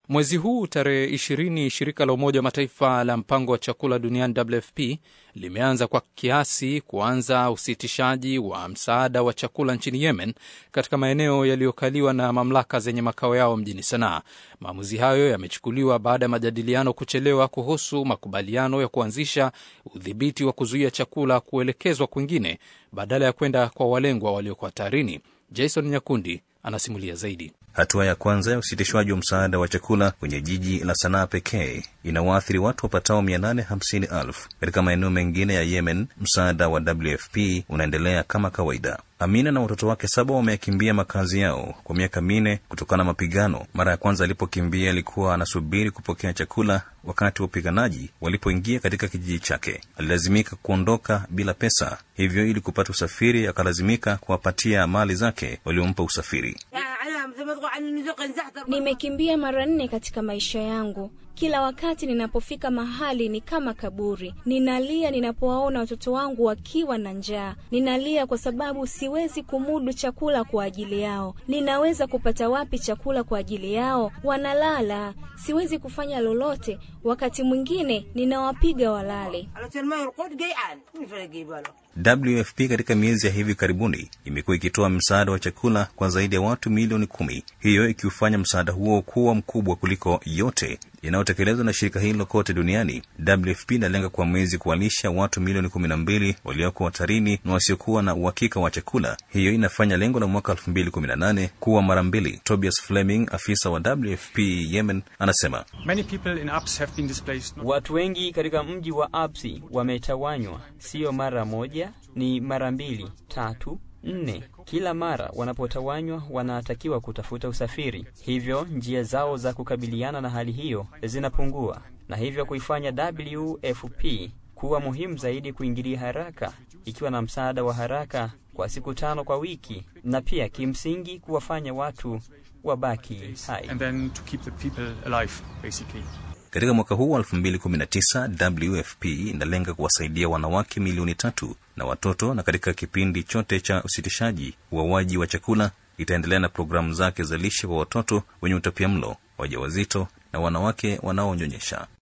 Mwezi huu tarehe 20, shirika la Umoja wa Mataifa la mpango wa chakula duniani WFP limeanza kwa kiasi kuanza usitishaji wa msaada wa chakula nchini Yemen katika maeneo yaliyokaliwa na mamlaka zenye makao yao mjini Sanaa. Maamuzi hayo yamechukuliwa baada ya majadiliano kuchelewa kuhusu makubaliano ya kuanzisha udhibiti wa kuzuia chakula kuelekezwa kwingine badala ya kwenda kwa walengwa walioko hatarini. Jason Nyakundi anasimulia zaidi. Hatua ya kwanza ya usitishwaji wa msaada wa chakula kwenye jiji la Sanaa pekee inawaathiri watu wapatao 850,000. Katika maeneo mengine ya Yemen, msaada wa WFP unaendelea kama kawaida. Amina na watoto wake 7 wamekimbia makazi yao kwa miaka 4 kutokana na mapigano. Mara ya kwanza alipokimbia alikuwa anasubiri kupokea chakula wakati wapiganaji walipoingia katika kijiji chake. Alilazimika kuondoka bila pesa, hivyo ili kupata usafiri akalazimika kuwapatia mali zake waliompa usafiri. Nimekimbia mara 4 katika maisha yangu. Kila wakati ninapofika mahali ni kama kaburi. Ninalia ninapowaona watoto wangu wakiwa na njaa. Ninalia kwa sababu siwezi kumudu chakula kwa ajili yao. Ninaweza kupata wapi chakula kwa ajili yao? Wanalala. Siwezi kufanya lolote. Wakati mwingine ninawapiga walale. WFP katika miezi ya hivi karibuni imekuwa ikitoa msaada wa chakula kwa zaidi ya watu milioni 10. Hiyo ikiufanya msaada huo kuwa mkubwa kuliko yote inayotekelezwa na shirika hilo kote duniani. WFP inalenga kwa mwezi kuwalisha watu milioni 12 walioko hatarini na wasiokuwa na uhakika wa chakula. Hiyo inafanya lengo la mwaka 2018 kuwa mara 2. Tobias Fleming, afisa wa WFP Yemen, anasema watu wengi katika mji wa Absi wametawanywa, sio mara moja, ni mara 2, 3, 4. Kila mara wanapotawanywa wanatakiwa kutafuta usafiri. Hivyo njia zao za kukabiliana na hali hiyo zinapungua, na hivyo kuifanya WFP kuwa muhimu zaidi kuingilia haraka, ikiwa na msaada wa haraka kwa siku 5 kwa wiki, na pia kimsingi kuwafanya watu wabaki hai. Katika mwaka huu 2019, WFP inalenga kuwasaidia wanawake milioni 3 na watoto, na katika kipindi chote cha usitishaji ugawaji wa chakula itaendelea na programu zake za lishe kwa watoto wenye utapiamlo, wajawazito na wanawake wanaonyonyesha.